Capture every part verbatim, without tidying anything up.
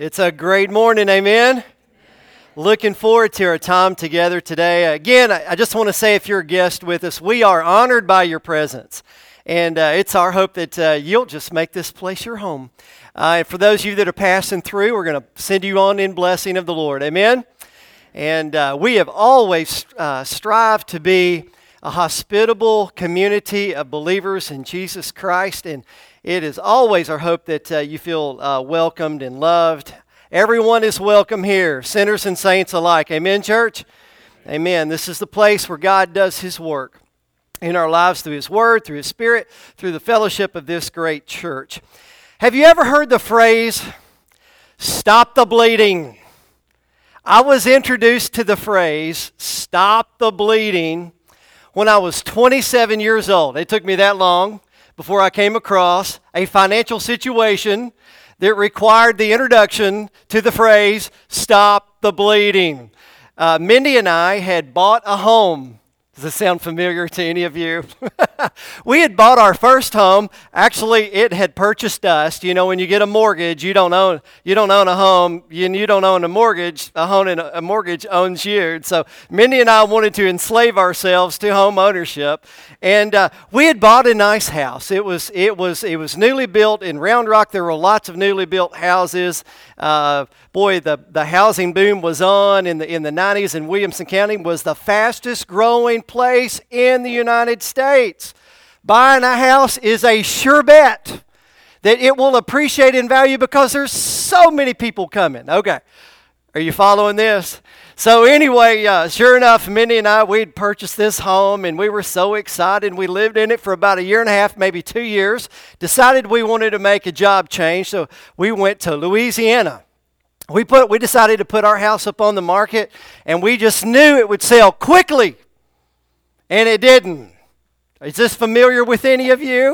It's a great morning, amen? Looking forward to our time together today. Again, I just want to say if you're a guest with us, we are honored by your presence. And uh, it's our hope that uh, you'll just make this place your home. Uh, and for those of you that are passing through, we're going to send you on in blessing of the Lord, amen? And uh, we have always uh, strived to be a hospitable community of believers in Jesus Christ, and it is always our hope that uh, you feel uh, welcomed and loved. Everyone is welcome here, sinners and saints alike. Amen, church? Amen. This is the place where God does His work in our lives through His Word, through His Spirit, through the fellowship of this great church. Have you ever heard the phrase, stop the bleeding? I was introduced to the phrase, stop the bleeding, when I was twenty-seven years old. It took me that long before I came across a financial situation that required the introduction to the phrase, stop the bleeding. Uh, Mindy and I had bought a home. Does this sound familiar to any of you? We had bought our first home. Actually, it had purchased us. You know, when you get a mortgage, you don't own you don't own a home. You, you don't own a mortgage. A home and a mortgage owns you. And so Mindy and I wanted to enslave ourselves to home ownership, and uh, we had bought a nice house. It was it was it was newly built in Round Rock. There were lots of newly built houses. Uh, boy, the the housing boom was on in the in the nineties, and Williamson County was the fastest growing place in the United States. Buying a house is a sure bet that it will appreciate in value because there's so many people coming. Okay, are you following this? So anyway, uh, sure enough, Mindy and I, we'd purchased this home, and we were so excited. We lived in it for about a year and a half, maybe two years. Decided we wanted to make a job change, so we went to Louisiana. We put, we decided to put our house up on the market, and we just knew it would sell quickly, and it didn't. Is this familiar with any of you?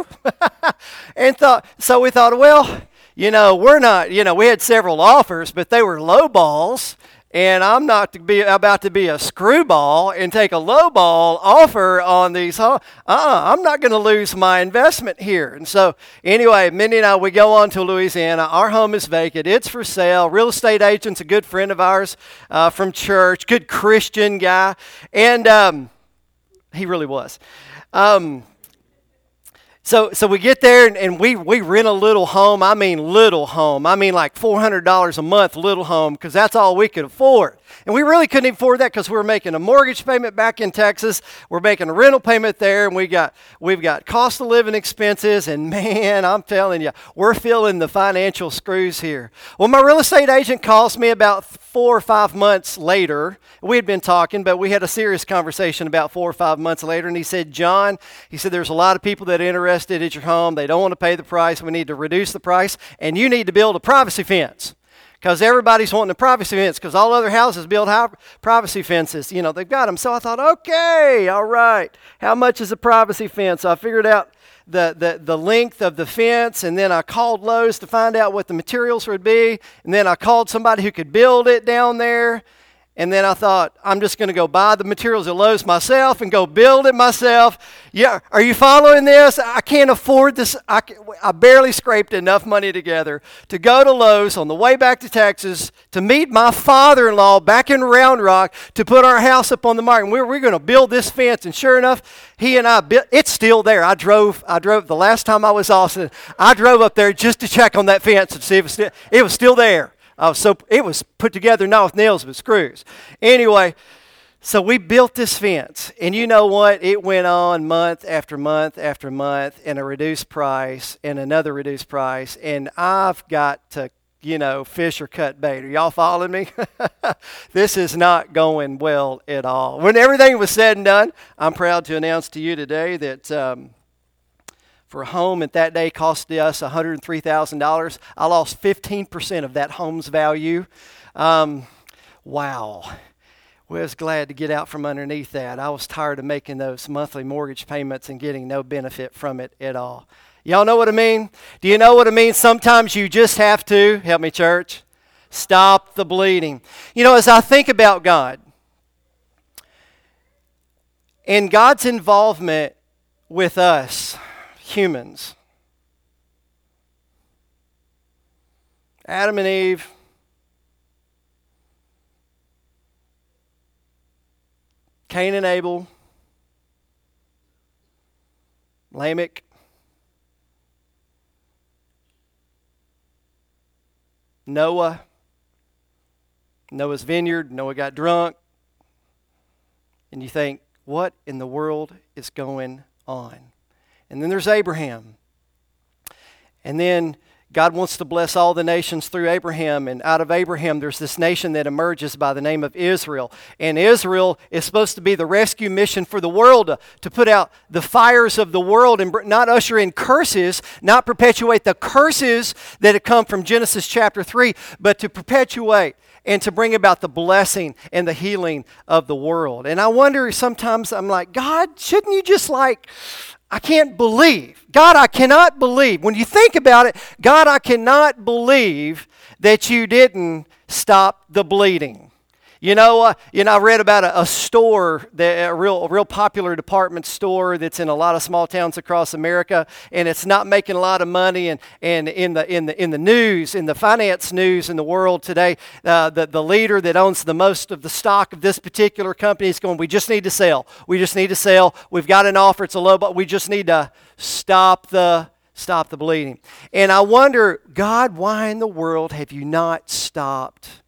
and thought so we thought, well, you know, we're not, you know, we had several offers, but they were low balls, and I'm not to be about to be a screwball and take a low ball offer on these. Uh-uh, I'm not going to lose my investment here. And so anyway, Mindy and I, we go on to Louisiana. Our home is vacant. It's for sale. Real estate agent's a good friend of ours uh, from church, good Christian guy, and um, he really was. Um, so so we get there and, and we, we rent a little home. I mean little home. I mean like four hundred dollars a month little home, because that's all we could afford. And we really couldn't afford that because we were making a mortgage payment back in Texas. We're making a rental payment there, and we got, we've got cost of living expenses. And man, I'm telling you, we're feeling the financial screws here. Well, my real estate agent calls me about four or five months later. We had been talking, but we had a serious conversation about four or five months later. And he said, John, he said, there's a lot of people that are interested at your home. They don't want to pay the price. We need to reduce the price, and you need to build a privacy fence. Because everybody's wanting a privacy fence, because all other houses build high privacy fences. You know, they've got them. So I thought, okay, all right. How much is a privacy fence? So I figured out the, the, the length of the fence, and then I called Lowe's to find out what the materials would be. And then I called somebody who could build it down there. And then I thought, I'm just going to go buy the materials at Lowe's myself and go build it myself. Yeah, are you following this? I can't afford this. I, I barely scraped enough money together to go to Lowe's on the way back to Texas to meet my father-in-law back in Round Rock to put our house up on the market. And we we're, we're going to build this fence. And sure enough, he and I built. It's still there. I drove. I drove the last time I was in Austin. I drove up there just to check on that fence and see if it was still, it was still there. I was so it was put together not with nails but screws. Anyway, so we built this fence, and you know what? It went on month after month after month, and a reduced price, and another reduced price, and I've got to, you know, fish or cut bait. Are y'all following me? This is not going well at all. When everything was said and done, I'm proud to announce to you today that Um, for a home at that day cost us one hundred three thousand dollars. I lost fifteen percent of that home's value. Um, wow. We was glad to get out from underneath that. I was tired of making those monthly mortgage payments and getting no benefit from it at all. Y'all know what I mean? Do you know what I mean? Sometimes you just have to, help me church, stop the bleeding. You know, as I think about God and God's involvement with us, humans. Adam and Eve, Cain and Abel, Lamech, Noah, Noah's vineyard, Noah got drunk, and you think, what in the world is going on? And then there's Abraham. And then God wants to bless all the nations through Abraham, and out of Abraham there's this nation that emerges by the name of Israel. And Israel is supposed to be the rescue mission for the world, to, to put out the fires of the world and not usher in curses, not perpetuate the curses that had come from Genesis chapter three, but to perpetuate and to bring about the blessing and the healing of the world. And I wonder sometimes, I'm like, God, shouldn't you just like... I can't believe. God, I cannot believe. When you think about it, God, I cannot believe that you didn't stop the bleeding. You know, uh, you know, I read about a, a store, that, a real, a real popular department store that's in a lot of small towns across America, and it's not making a lot of money. And, and in the in the in the news, in the finance news in the world today, uh, the the leader that owns the most of the stock of this particular company is going, "We just need to sell. We just need to sell. We've got an offer. It's a low, but we just need to stop the." Stop the bleeding. And I wonder, God, why in the world have you not stopped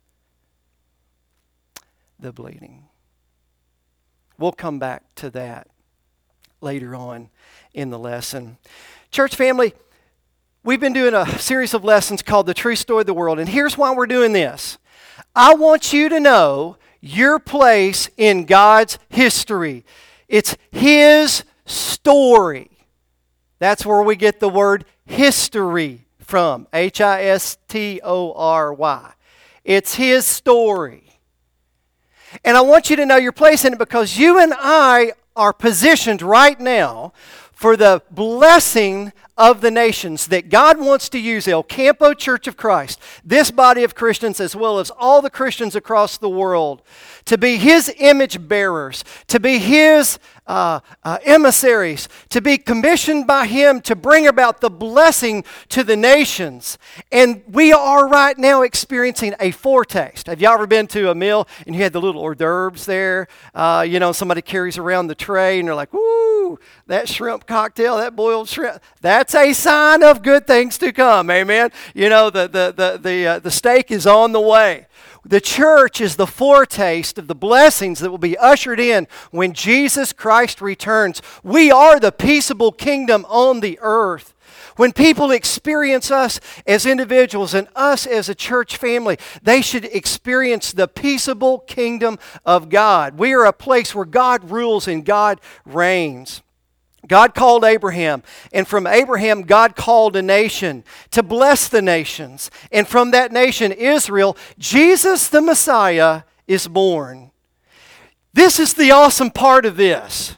the bleeding? We'll come back to that later on in the lesson. Church family, we've been doing a series of lessons called The True Story of the World, and here's why we're doing this. I want you to know your place in God's history. It's His story. That's where we get the word history from, H I S T O R Y. It's His story. And I want you to know your place in it, because you and I are positioned right now for the blessing of the nations that God wants to use El Campo Church of Christ, this body of Christians, as well as all the Christians across the world, to be His image bearers, to be His uh, uh, emissaries, to be commissioned by Him to bring about the blessing to the nations. And we are right now experiencing a foretaste. Have you ever been to a meal and you had the little hors d'oeuvres there? Uh, you know, somebody carries around the tray and they're like, woo, that shrimp cocktail, that boiled shrimp, that's a sign of good things to come. Amen. You know, the the the the, uh, the steak is on the way. The church is the foretaste of the blessings that will be ushered in when Jesus Christ returns. We are the peaceable kingdom on the earth. When people experience us as individuals and us as a church family, they should experience the peaceable kingdom of God. We are a place where God rules and God reigns. God called Abraham, and from Abraham, God called a nation to bless the nations. And from that nation, Israel, Jesus the Messiah is born. This is the awesome part of this.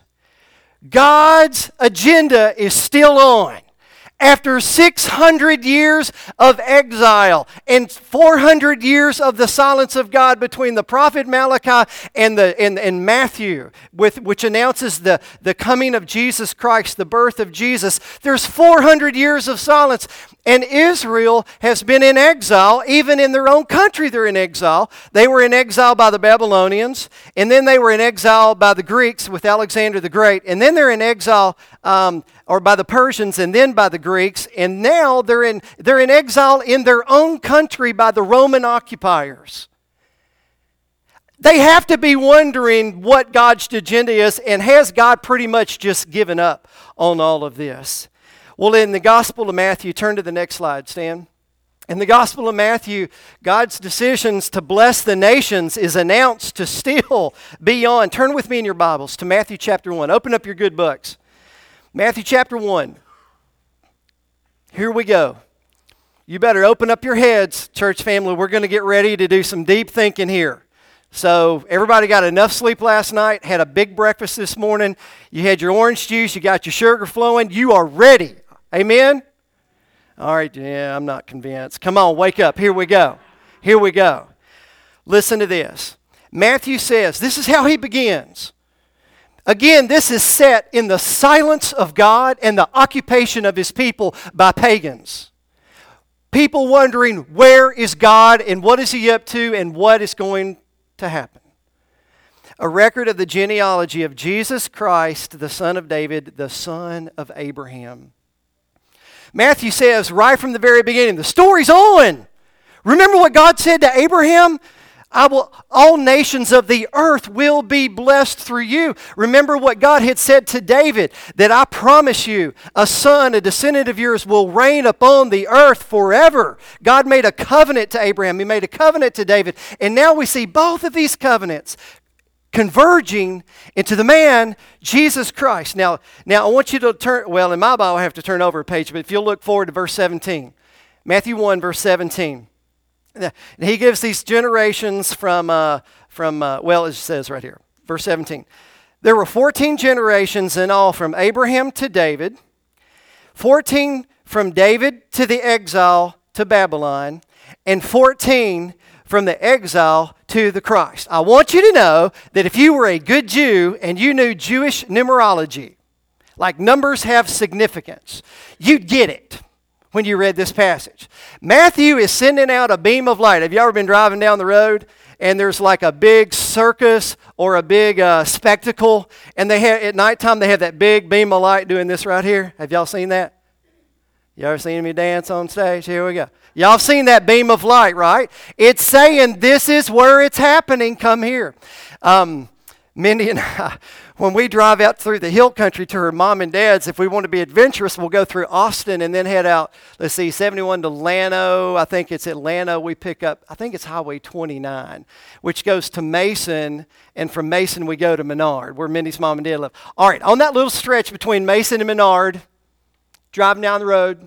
God's agenda is still on. After six hundred years of exile and four hundred years of the silence of God between the prophet Malachi and, the, and, and Matthew, with, which announces the, the coming of Jesus Christ, the birth of Jesus, there's four hundred years of silence. And Israel has been in exile. Even in their own country, they're in exile. They were in exile by the Babylonians, and then they were in exile by the Greeks with Alexander the Great, and then they're in exile um, or by the Persians, and then by the Greeks, and now they're in they're in exile in their own country by the Roman occupiers. They have to be wondering what God's agenda is, and has God pretty much just given up on all of this? Well, in the Gospel of Matthew, turn to the next slide, Stan. In the Gospel of Matthew, God's decisions to bless the nations is announced to still be on. Turn with me in your Bibles to Matthew chapter one. Open up your good books. Matthew chapter one. Here we go. You better open up your heads, church family. We're going to get ready to do some deep thinking here. So everybody got enough sleep last night, had a big breakfast this morning, you had your orange juice, you got your sugar flowing, you are ready. Amen? All right, yeah, I'm not convinced. Come on, wake up. Here we go. Here we go. Listen to this. Matthew says, this is how he begins. Again, this is set in the silence of God and the occupation of His people by pagans. People wondering, where is God and what is He up to and what is going to happen? a record of the genealogy of Jesus Christ, the son of David, the son of Abraham. Matthew says right from the very beginning, the story's on. Remember what God said to Abraham? I will, all nations of the earth will be blessed through you. Remember what God had said to David, that I promise you, a son, a descendant of yours will reign upon the earth forever. God made a covenant to Abraham. He made a covenant to David. And now we see both of these covenants converging into the man, Jesus Christ. Now, now I want you to turn, well, in my Bible I have to turn over a page, but if you'll look forward to verse seventeen. Matthew one, verse seventeen. And he gives these generations from, uh, from uh, well, it says right here, verse seventeen. There were fourteen generations in all from Abraham to David, fourteen from David to the exile to Babylon, and fourteen from the exile to the Christ. I want you to know that if you were a good Jew and you knew Jewish numerology, like numbers have significance, you'd get it when you read this passage. Matthew is sending out a beam of light. Have you ever been driving down the road and there's like a big circus or a big uh, spectacle, and they have at nighttime they have that big beam of light doing this right here? Have y'all seen that? You ever seen me dance on stage? Here we go. Y'all seen that beam of light, right? It's saying this is where it's happening. Come here. Um, Mindy and I, when we drive out through the hill country to her mom and dad's, if we want to be adventurous, we'll go through Austin and then head out, let's see, seventy-one to Llano. I think it's at Llano. We pick up, I think it's Highway twenty-nine, which goes to Mason, and from Mason we go to Menard, where Mindy's mom and dad live. All right, on that little stretch between Mason and Menard, driving down the road,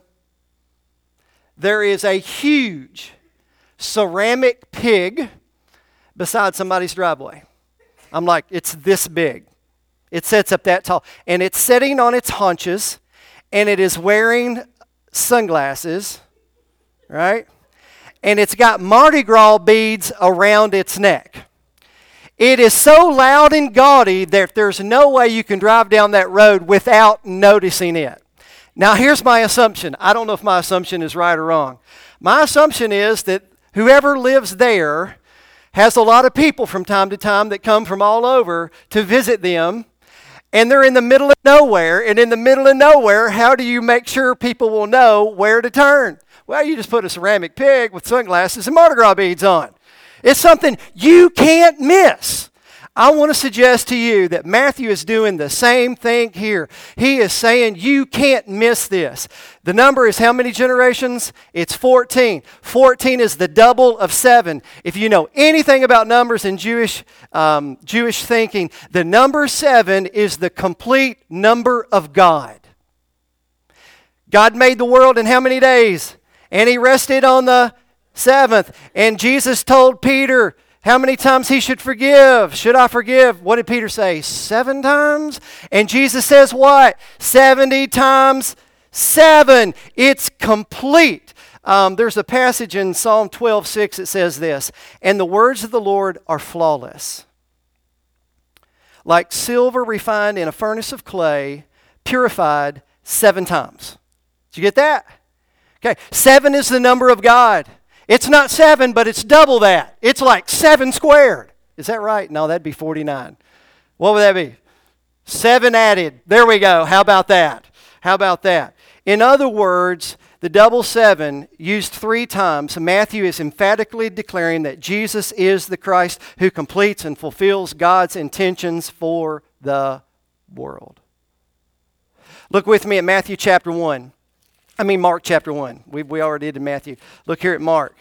there is a huge ceramic pig beside somebody's driveway. I'm like, it's this big. It sets up that tall. And it's sitting on its haunches, and it is wearing sunglasses, right? And it's got Mardi Gras beads around its neck. It is so loud and gaudy that there's no way you can drive down that road without noticing it. Now, here's my assumption. I don't know if my assumption is right or wrong. My assumption is that whoever lives there has a lot of people from time to time that come from all over to visit them, and they're in the middle of nowhere. And in the middle of nowhere, how do you make sure people will know where to turn? Well, you just put a ceramic pig with sunglasses and Mardi Gras beads on. It's something you can't miss. I want to suggest to you that Matthew is doing the same thing here. He is saying you can't miss this. The number is how many generations? It's fourteen. fourteen is the double of seven. If you know anything about numbers in Jewish, um, Jewish thinking, the number seven is the complete number of God. God made the world in how many days? And he rested on the seventh. And Jesus told Peter how many times he should forgive. Should I forgive? What did Peter say? Seven times? And Jesus says what? seventy times seven. It's complete. Um, there's a passage in Psalm twelve six that says this, and the words of the Lord are flawless, like silver refined in a furnace of clay, purified seven times. Did you get that? Okay, seven is the number of God. It's not seven, but it's double that. It's like seven squared. Is that right? No, that'd be forty-nine. What would that be? Seven added. There we go. How about that? How about that? In other words, the double seven used three times. Matthew is emphatically declaring that Jesus is the Christ who completes and fulfills God's intentions for the world. Look with me at Matthew chapter one. I mean, Mark chapter one. We, we already did in Matthew. Look here at Mark.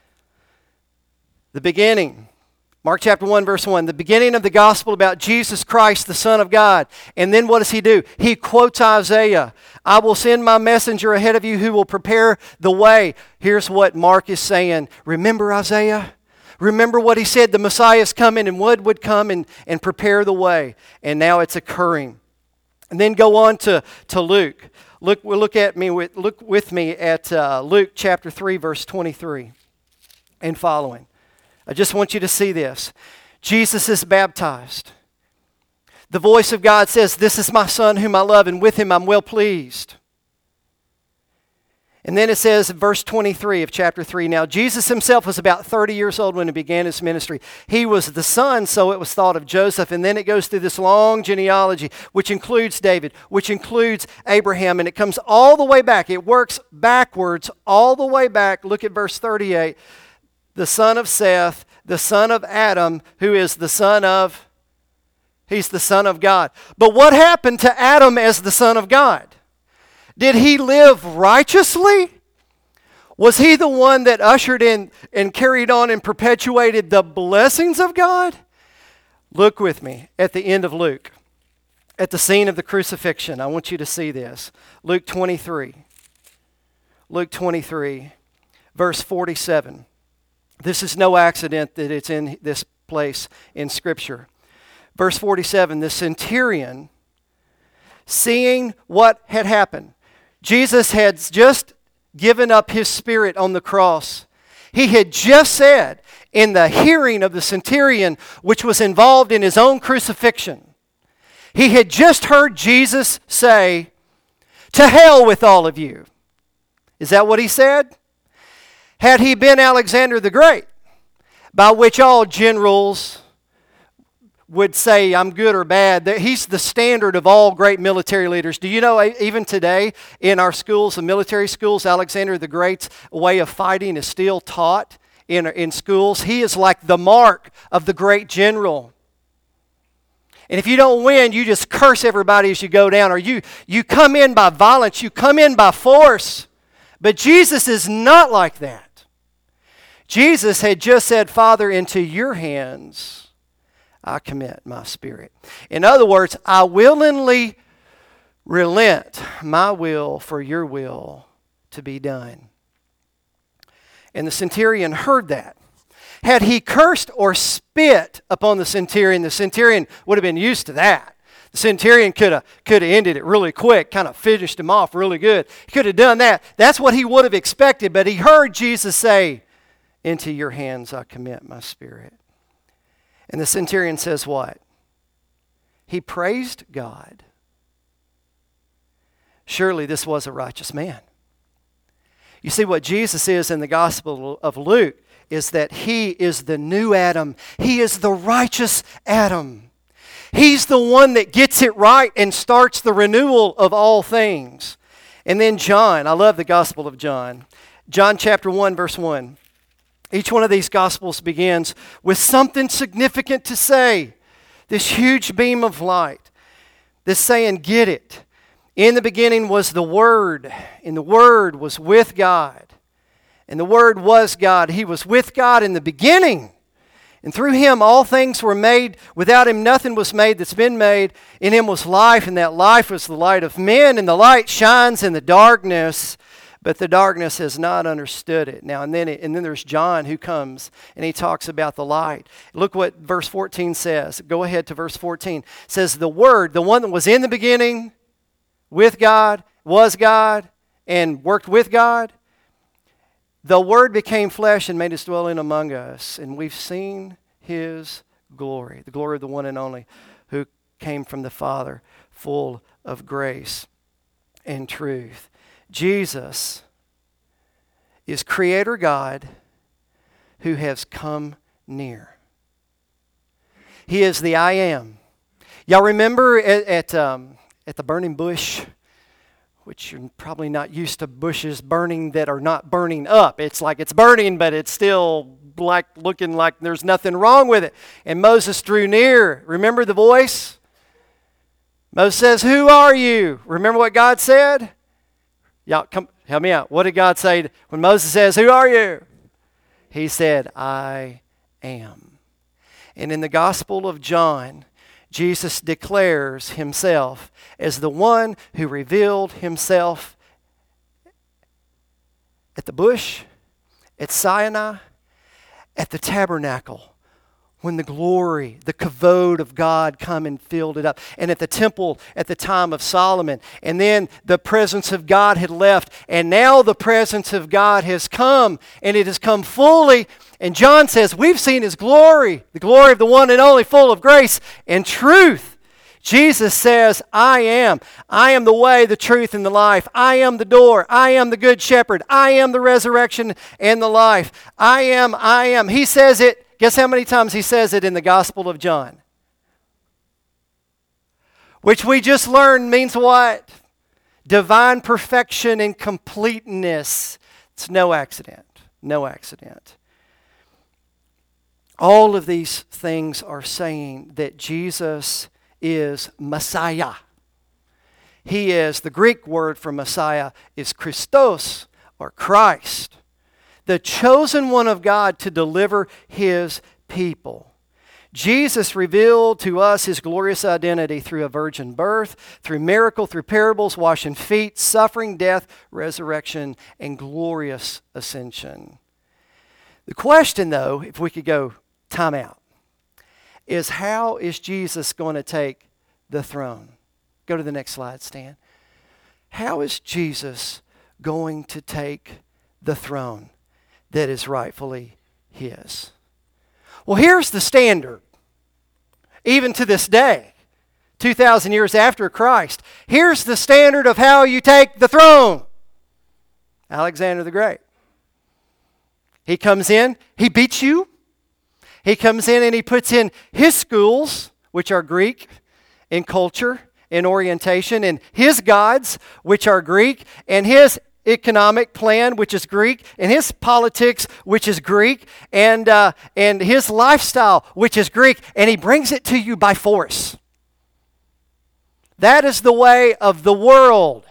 The beginning. Mark chapter one, verse one. The beginning of the gospel about Jesus Christ, the Son of God. And then what does he do? He quotes Isaiah. I will send my messenger ahead of you who will prepare the way. Here's what Mark is saying. Remember Isaiah? Remember what he said? The Messiah is coming, and what would come and, and prepare the way. And now it's occurring. And then go on to, to Luke. Look, look at me. With, look with me at uh, Luke chapter three, verse twenty-three and following. I just want you to see this. Jesus is baptized. The voice of God says, "This is my Son whom I love, and with him I'm well pleased." And then it says, verse twenty-three of chapter three, now Jesus himself was about thirty years old when he began his ministry. He was the son, so it was thought of Joseph. And then it goes through this long genealogy, which includes David, which includes Abraham, and it comes all the way back. It works backwards all the way back. Look at verse thirty-eight. The son of Seth, the son of Adam, who is the son of, he's the son of God. But what happened to Adam as the son of God? Did he live righteously? Was he the one that ushered in and carried on and perpetuated the blessings of God? Look with me at the end of Luke, at the scene of the crucifixion. I want you to see this. Luke twenty-three. Luke twenty-three, verse forty-seven. This is no accident that it's in this place in Scripture. Verse forty-seven, the centurion, seeing what had happened, Jesus had just given up his spirit on the cross. He had just said in the hearing of the centurion, which was involved in his own crucifixion, he had just heard Jesus say, "To hell with all of you." Is that what he said? Had he been Alexander the Great, by which all generals would say, I'm good or bad. He's the standard of all great military leaders. Do you know, even today in our schools, the military schools, Alexander the Great's way of fighting is still taught in, in schools. He is like the mark of the great general. And if you don't win, you just curse everybody as you go down, or you, you come in by violence, you come in by force. But Jesus is not like that. Jesus had just said, Father, into your hands I commit my spirit. In other words, I willingly relent my will for your will to be done. And the centurion heard that. Had he cursed or spit upon the centurion, the centurion would have been used to that. The centurion could have could have ended it really quick, kind of finished him off really good. He could have done that. That's what he would have expected, but he heard Jesus say, into your hands I commit my spirit. And the centurion says what? He praised God. Surely this was a righteous man. You see, what Jesus is in the Gospel of Luke is that he is the new Adam. He is the righteous Adam. He's the one that gets it right and starts the renewal of all things. And then John, I love the Gospel of John. John chapter one, verse one. Each one of these Gospels begins with something significant to say. This huge beam of light. This saying, get it. In the beginning was the Word, and the Word was with God. And the Word was God. He was with God in the beginning. And through Him all things were made. Without Him nothing was made that's been made. In Him was life, and that life was the light of men. And the light shines in the darkness, but the darkness has not understood it. Now, and then it, and then there's John who comes, and he talks about the light. Look what verse fourteen says. Go ahead to verse fourteen. It says, the Word, the one that was in the beginning with God, was God, and worked with God, the Word became flesh and made His dwelling among us, and we've seen His glory, the glory of the one and only who came from the Father, full of grace and truth. Jesus is Creator God who has come near. He is the I Am. Y'all remember at at, um, at the burning bush, which you're probably not used to bushes burning that are not burning up. It's like it's burning, but it's still like looking like there's nothing wrong with it. And Moses drew near. Remember the voice? Moses says, who are you? Remember what God said? Y'all, come help me out. What did God say when Moses says, who are you? He said, I am. And in the Gospel of John, Jesus declares Himself as the one who revealed Himself at the bush, at Sinai, at the tabernacle, when the glory, the kavod of God come and filled it up. And at the temple at the time of Solomon. And then the presence of God had left. And now the presence of God has come. And it has come fully. And John says, we've seen His glory. The glory of the one and only, full of grace and truth. Jesus says, I am. I am the way, the truth, and the life. I am the door. I am the good shepherd. I am the resurrection and the life. I am, I am. He says it, guess how many times he says it in the Gospel of John? Which we just learned means what? Divine perfection and completeness. It's no accident. No accident. All of these things are saying that Jesus is Messiah. He is, the Greek word for Messiah is Christos or Christ, the chosen one of God to deliver His people. Jesus revealed to us His glorious identity through a virgin birth, through miracle, through parables, washing feet, suffering, death, resurrection, and glorious ascension. The question, though, if we could go time out, is how is Jesus going to take the throne? Go to the next slide, Stan. How is Jesus going to take the throne that is rightfully His? Well, here's the standard. Even to this day, two thousand years after Christ, here's the standard of how you take the throne. Alexander the Great. He comes in, he beats you. He comes in and he puts in his schools, which are Greek in culture, in orientation, and his gods, which are Greek, and his economic plan, which is Greek, and his politics, which is Greek, and, uh, and his lifestyle, which is Greek, and he brings it to you by force. That is the way of the world.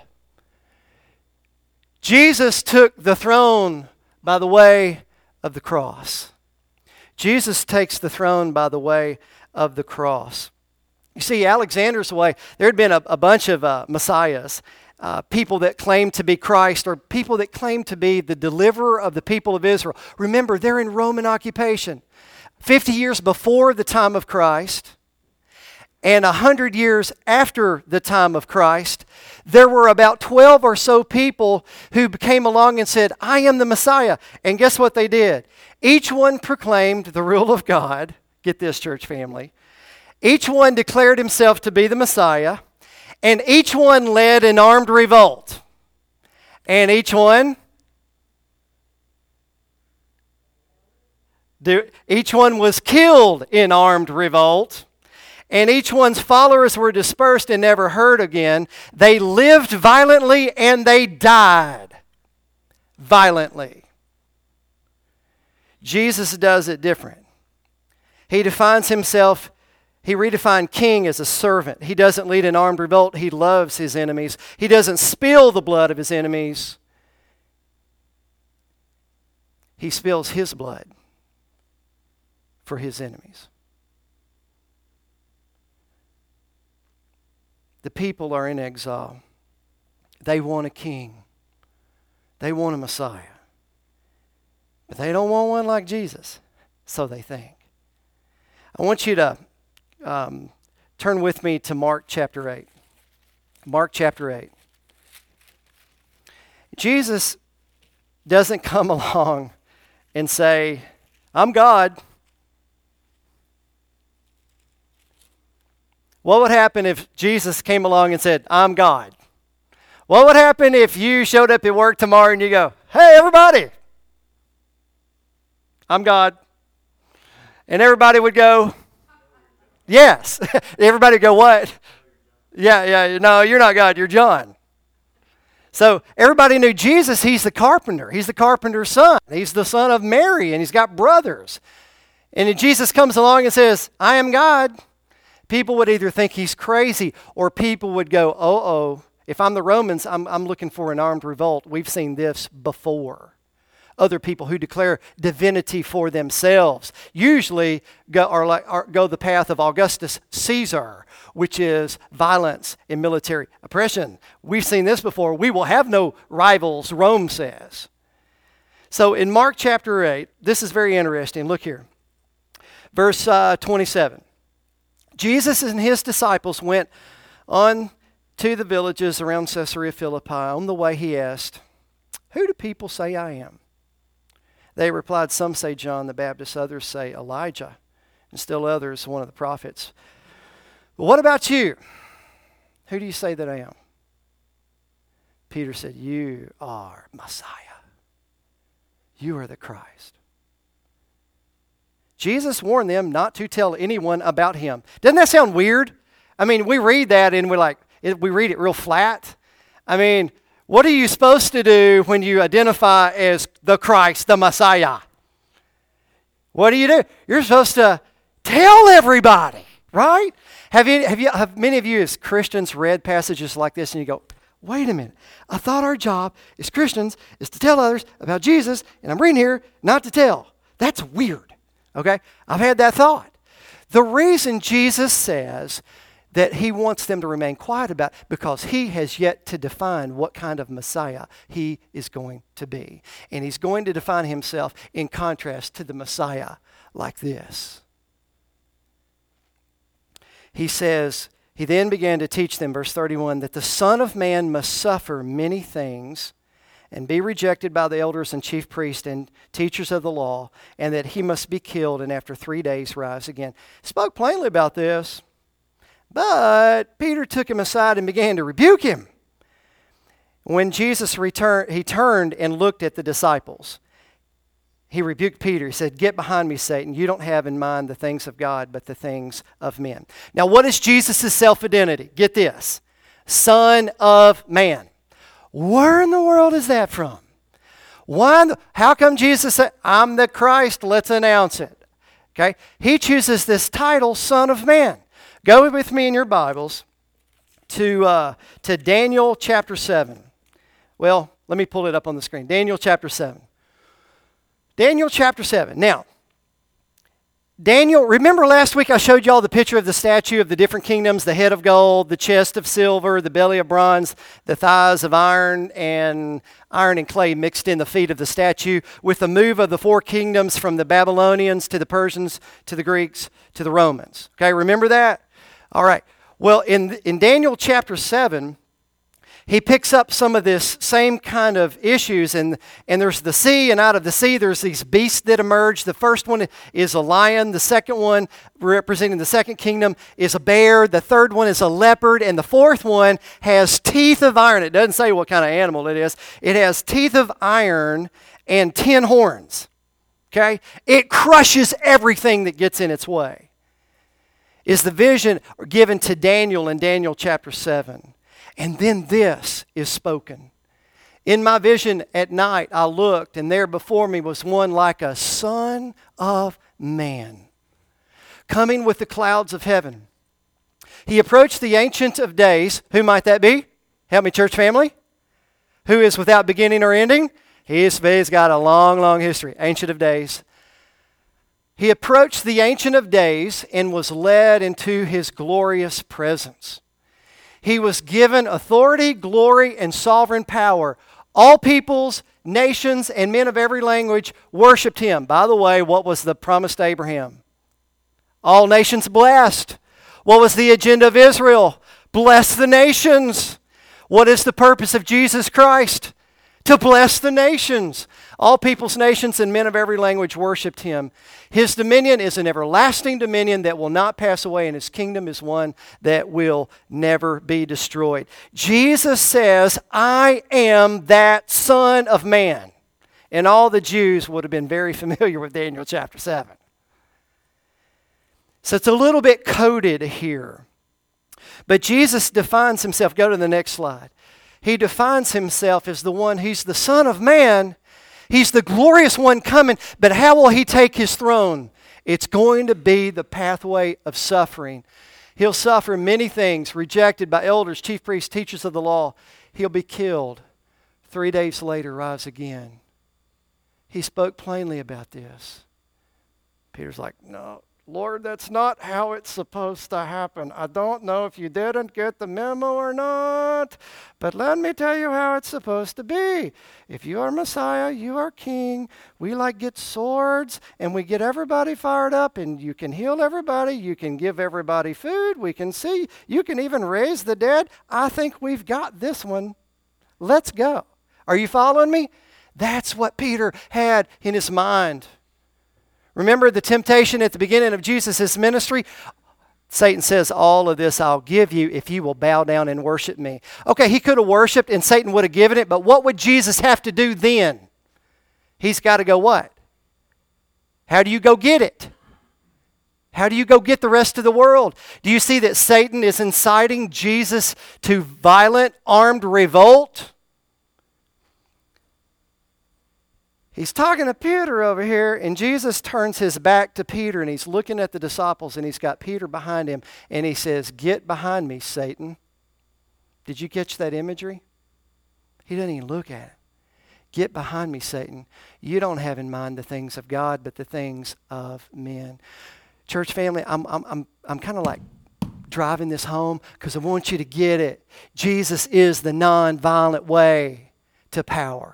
Jesus took the throne by the way of the cross. Jesus takes the throne by the way of the cross. You see, Alexander's way, there had been a, a bunch of uh, messiahs, uh, people that claimed to be Christ, or people that claimed to be the deliverer of the people of Israel. Remember, they're in Roman occupation. fifty years before the time of Christ, and one hundred years after the time of Christ, there were about twelve or so people who came along and said, I am the Messiah. And guess what they did? Each one proclaimed the rule of God. Get this, church family. Each one declared himself to be the Messiah, and each one led an armed revolt. And each one, each one was killed in armed revolt. And each one's followers were dispersed and never heard again. They lived violently and they died violently. Jesus does it different. He defines himself, he redefined king as a servant. He doesn't lead an armed revolt. He loves his enemies. He doesn't spill the blood of his enemies. He spills his blood for his enemies. The people are in exile. They want a king. They want a Messiah. But they don't want one like Jesus, so they think. I want you to um, turn with me to Mark chapter eight. Mark chapter eight. Jesus doesn't come along and say, I'm God. What would happen if Jesus came along and said, I'm God? What would happen if you showed up at work tomorrow and you go, hey, everybody, I'm God. And everybody would go, yes. Everybody would go, what? Yeah, yeah, no, you're not God, you're John. So everybody knew Jesus, he's the carpenter. He's the carpenter's son. He's the son of Mary, and he's got brothers. And then Jesus comes along and says, I am God. People would either think he's crazy, or people would go, oh, oh, if I'm the Romans, I'm, I'm looking for an armed revolt. We've seen this before. Other people who declare divinity for themselves usually go, are like, are, go the path of Augustus Caesar, which is violence and military oppression. We've seen this before. We will have no rivals, Rome says. So in Mark chapter eight, this is very interesting. Look here. Verse uh, twenty-seven. Jesus and his disciples went on to the villages around Caesarea Philippi. On the way he asked, who do people say I am? They replied, some say John the Baptist, others say Elijah, and still others one of the prophets. But what about you? Who do you say that I am? Peter said, you are Messiah. You are the Christ. Jesus warned them not to tell anyone about him. Doesn't that sound weird? I mean, we read that and we're like, we read it real flat. I mean, what are you supposed to do when you identify as the Christ, the Messiah? What do you do? You're supposed to tell everybody, right? Have you, have you, have many of you as Christians read passages like this and you go, wait a minute, I thought our job as Christians is to tell others about Jesus, and I'm reading here not to tell. That's weird, okay? I've had that thought. The reason Jesus says that he wants them to remain quiet about it, because he has yet to define what kind of Messiah he is going to be. And he's going to define himself in contrast to the Messiah like this. He says, he then began to teach them, verse thirty-one, that the Son of Man must suffer many things and be rejected by the elders and chief priests and teachers of the law, and that he must be killed and after three days rise again. Spoke plainly about this, but Peter took him aside and began to rebuke him. When Jesus returned, he turned and looked at the disciples. He rebuked Peter. He said, get behind me, Satan. You don't have in mind the things of God, but the things of men. Now, what is Jesus' self-identity? Get this. Son of Man. Where in the world is that from? Why? The, how come Jesus said, I'm the Christ, let's announce it? Okay? He chooses this title, Son of Man. Go with me in your Bibles to, uh, to Daniel chapter seven. Well, let me pull it up on the screen. Daniel chapter seven. Daniel chapter seven. Now, Daniel, remember last week I showed you all the picture of the statue of the different kingdoms, the head of gold, the chest of silver, the belly of bronze, the thighs of iron, and iron and clay mixed in the feet of the statue, with the move of the four kingdoms from the Babylonians to the Persians to the Greeks to the Romans. Okay, remember that? All right. Well, in, in Daniel chapter seven, he picks up some of this same kind of issues, and, and there's the sea, and out of the sea there's these beasts that emerge. The first one is a lion. The second one, representing the second kingdom, is a bear. The third one is a leopard, and the fourth one has teeth of iron. It doesn't say what kind of animal it is. It has teeth of iron and ten horns. Okay? It crushes everything that gets in its way. Is the vision given to Daniel in Daniel chapter seven. And then this is spoken. In my vision at night, I looked, and there before me was one like a son of man, coming with the clouds of heaven. He approached the Ancient of Days. Who might that be? Help me, church family. Who is without beginning or ending? He's, he's got a long, long history. Ancient of Days. He approached the Ancient of Days and was led into his glorious presence. He was given authority, glory, and sovereign power. All peoples, nations, and men of every language worshiped him. By the way, what was the promise to Abraham? All nations blessed. What was the agenda of Israel? Bless the nations. What is the purpose of Jesus Christ? To bless the nations. All peoples, nations, and men of every language worshiped him. His dominion is an everlasting dominion that will not pass away, and his kingdom is one that will never be destroyed. Jesus says, I am that Son of Man. And all the Jews would have been very familiar with Daniel chapter seven. So it's a little bit coded here. But Jesus defines himself. Go to the next slide. He defines himself as the one, he's the Son of Man. He's the glorious one coming, but how will he take his throne? It's going to be the pathway of suffering. He'll suffer many things, rejected by elders, chief priests, teachers of the law. He'll be killed. Three days later, rise again. He spoke plainly about this. Peter's like, no, Lord, that's not how it's supposed to happen. I don't know if you didn't get the memo or not, but let me tell you how it's supposed to be. If you are Messiah, you are King. We like get swords and we get everybody fired up, and you can heal everybody. You can give everybody food. We can see. You can even raise the dead. I think we've got this one. Let's go. Are you following me? That's what Peter had in his mind. Remember the temptation at the beginning of Jesus' ministry? Satan says, all of this I'll give you if you will bow down and worship me. Okay, he could have worshiped and Satan would have given it, but what would Jesus have to do then? He's got to go what? How do you go get it? How do you go get the rest of the world? Do you see that Satan is inciting Jesus to violent, armed revolt? He's talking to Peter over here, and Jesus turns his back to Peter, and he's looking at the disciples, and he's got Peter behind him, and he says, "Get behind me, Satan." Did you catch that imagery? He doesn't even look at it. "Get behind me, Satan. You don't have in mind the things of God, but the things of men." Church family, I'm, I'm, I'm, I'm kind of like driving this home because I want you to get it. Jesus is the non-violent way to power.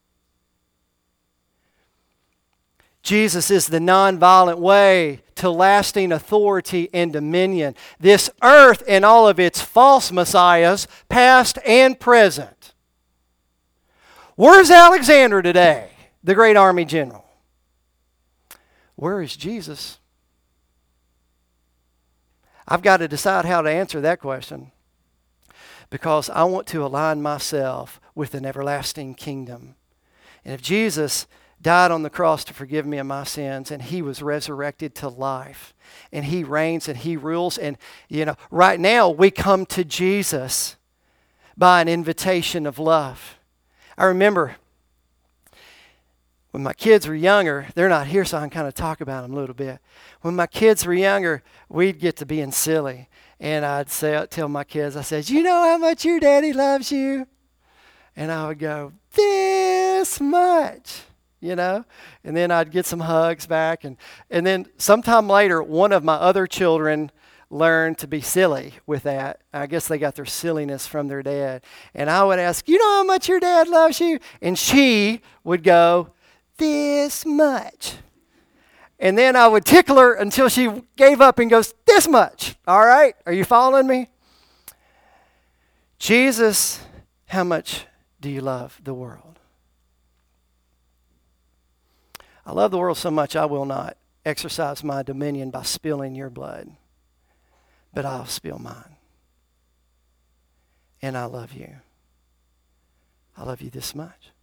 Jesus is the nonviolent way to lasting authority and dominion. This earth and all of its false messiahs, past and present. Where's Alexander today, the great army general? Where is Jesus? I've got to decide how to answer that question because I want to align myself with an everlasting kingdom. And if Jesus died on the cross to forgive me of my sins, and he was resurrected to life, and he reigns and he rules, and you know, right now we come to Jesus by an invitation of love. I remember when my kids were younger, they're not here, so I can kind of talk about them a little bit. When my kids were younger, we'd get to being silly, and I'd say, tell my kids, I said, "You know how much your daddy loves you?" And I would go, "This much." You know, and then I'd get some hugs back. And, and then sometime later, one of my other children learned to be silly with that. I guess they got their silliness from their dad. And I would ask, "You know how much your dad loves you?" And she would go, "This much." And then I would tickle her until she gave up and goes, "This much." All right? Are you following me? Jesus, how much do you love the world? I love the world so much I will not exercise my dominion by spilling your blood, but I'll spill mine. And I love you. I love you this much.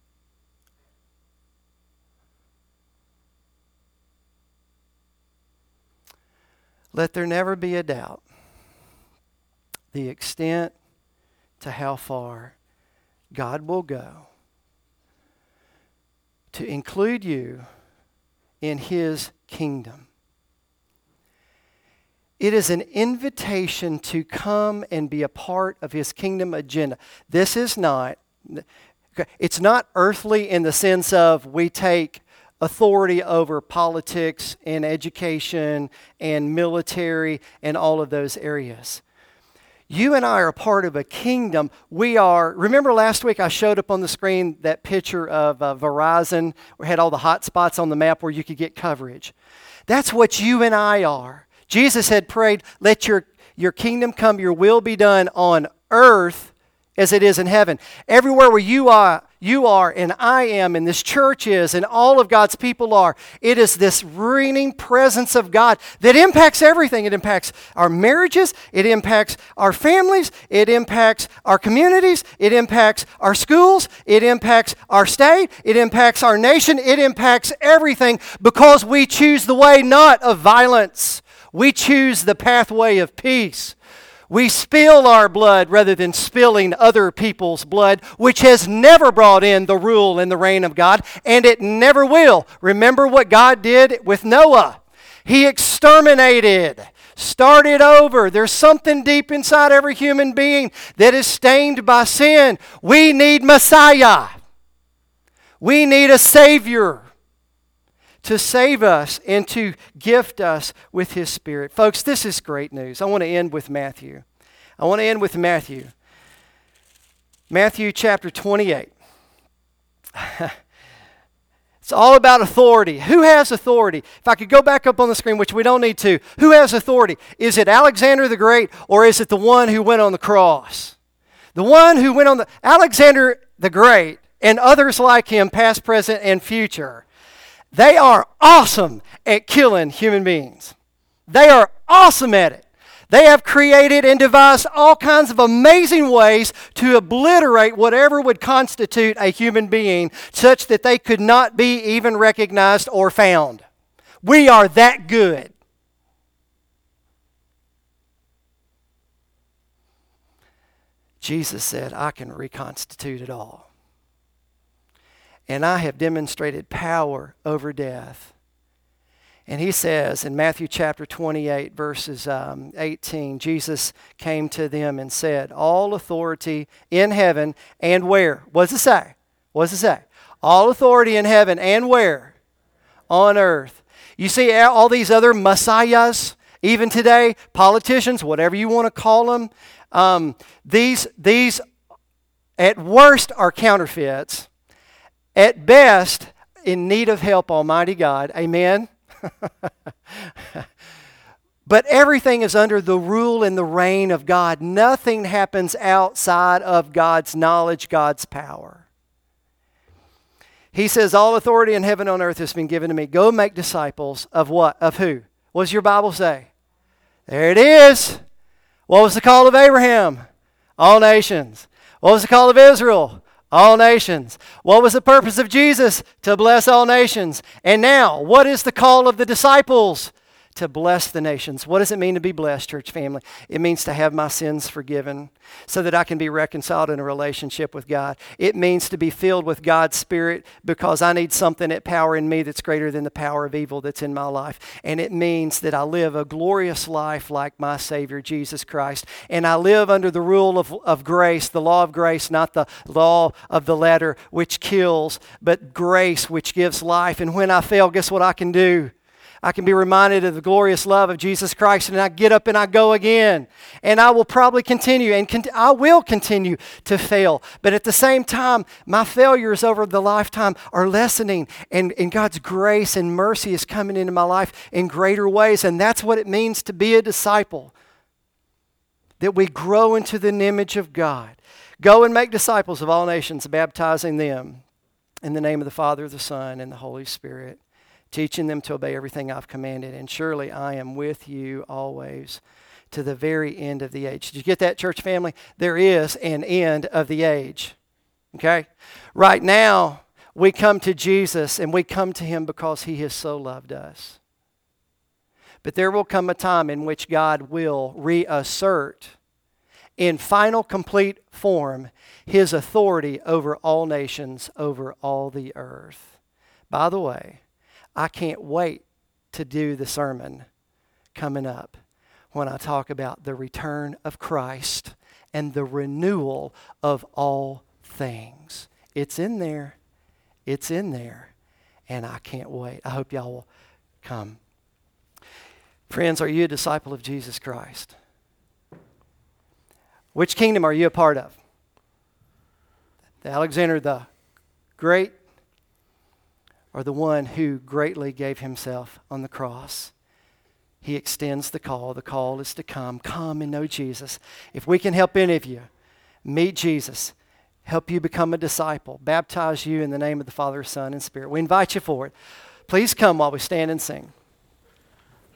Let there never be a doubt the extent to how far God will go to include you in his kingdom. It is an invitation to come and be a part of his kingdom agenda. This is not, it's not earthly in the sense of we take authority over politics and education and military and all of those areas. You and I are a part of a kingdom. We are, remember last week I showed up on the screen that picture of uh, Verizon, where it had all the hot spots on the map where you could get coverage. That's what you and I are. Jesus had prayed, "Let your, your kingdom come, your will be done on earth as it is in heaven." Everywhere where you are, you are and I am and this church is and all of God's people are, it is this reigning presence of God that impacts everything. It impacts our marriages, it impacts our families, it impacts our communities, it impacts our schools, it impacts our state, it impacts our nation, it impacts everything because we choose the way not of violence. We choose the pathway of peace. We spill our blood rather than spilling other people's blood, which has never brought in the rule and the reign of God, and it never will. Remember what God did with Noah. He exterminated, started over. There's something deep inside every human being that is stained by sin. We need Messiah. We need a Savior to save us and to gift us with his Spirit. Folks, this is great news. I want to end with Matthew. I want to end with Matthew. Matthew chapter twenty-eight. It's all about authority. Who has authority? If I could go back up on the screen, which we don't need to. Who has authority? Is it Alexander the Great or is it the one who went on the cross? The one who went on the... Alexander the Great and others like him, past, present, and future, they are awesome at killing human beings. They are awesome at it. They have created and devised all kinds of amazing ways to obliterate whatever would constitute a human being, such that they could not be even recognized or found. We are that good. Jesus said, I can reconstitute it all. And I have demonstrated power over death. And he says in Matthew chapter twenty-eight, verses um, eighteen, Jesus came to them and said, all authority in heaven and where? What does it say? What does it say? All authority in heaven and where? On earth. You see all these other messiahs, even today, politicians, whatever you want to call them, um, these, these at worst are counterfeits. At best, in need of help, Almighty God. Amen? But everything is under the rule and the reign of God. Nothing happens outside of God's knowledge, God's power. He says, all authority in heaven and on earth has been given to me. Go make disciples of what? Of who? What does your Bible say? There it is. What was the call of Abraham? All nations. What was the call of Israel? All nations. What was the purpose of Jesus? To bless all nations. And now, what is the call of the disciples? To bless the nations. What does it mean to be blessed, church family? It means to have my sins forgiven so that I can be reconciled in a relationship with God. It means to be filled with God's Spirit because I need something at power in me that's greater than the power of evil that's in my life. And it means that I live a glorious life like my Savior, Jesus Christ. And I live under the rule of, of grace, the law of grace, not the law of the letter, which kills, but grace, which gives life. And when I fail, guess what I can do? I can be reminded of the glorious love of Jesus Christ, and I get up and I go again. And I will probably continue, and con- I will continue to fail. But at the same time, my failures over the lifetime are lessening, and, and God's grace and mercy is coming into my life in greater ways. And that's what it means to be a disciple, that we grow into the image of God. Go and make disciples of all nations, baptizing them in the name of the Father, the Son, and the Holy Spirit, teaching them to obey everything I've commanded. And surely I am with you always to the very end of the age. Did you get that, church family? There is an end of the age. Okay? Right now, we come to Jesus, and we come to Him because He has so loved us. But there will come a time in which God will reassert in final, complete form His authority over all nations, over all the earth. By the way, I can't wait to do the sermon coming up when I talk about the return of Christ and the renewal of all things. It's in there. It's in there. And I can't wait. I hope y'all will come. Friends, are you a disciple of Jesus Christ? Which kingdom are you a part of? The Alexander the Great, or the one who greatly gave himself on the cross? He extends the call. The call is to come. Come and know Jesus. If we can help any of you meet Jesus, help you become a disciple, baptize you in the name of the Father, Son, and Spirit, we invite you forward. Please come while we stand and sing.